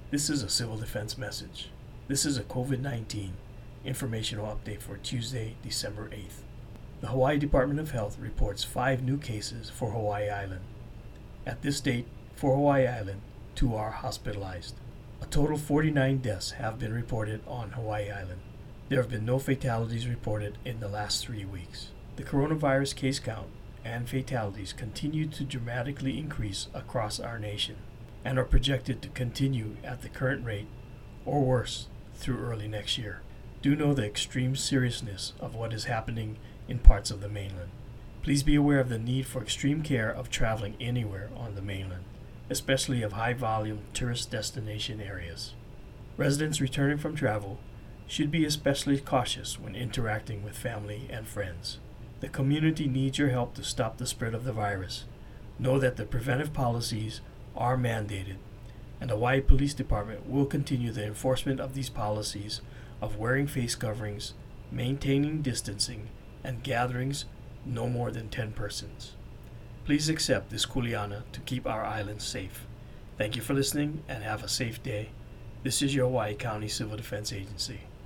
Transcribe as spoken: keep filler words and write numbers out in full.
This is a civil defense message. This is a COVID nineteen informational update for Tuesday, December eighth. The Hawaii Department of Health reports five new cases for Hawaii Island. At this date, for Hawaii Island, two are hospitalized. A total of forty-nine deaths have been reported on Hawaii Island. There have been no fatalities reported in the last three weeks. The coronavirus case count and fatalities continue to dramatically increase across our nation and are projected to continue at the current rate or worse through early next year. Do know the extreme seriousness of what is happening in parts of the mainland. Please be aware of the need for extreme care of traveling anywhere on the mainland, especially of high-volume tourist destination areas. Residents returning from travel should be especially cautious when interacting with family and friends. The community needs your help to stop the spread of the virus. Know that the preventive policies are mandated, and the Hawaii Police Department will continue the enforcement of these policies of wearing face coverings, maintaining distancing, and gatherings no more than ten persons. Please accept this kuleana to keep our island safe. Thank you for listening and have a safe day. This is your Hawaii County Civil Defense Agency.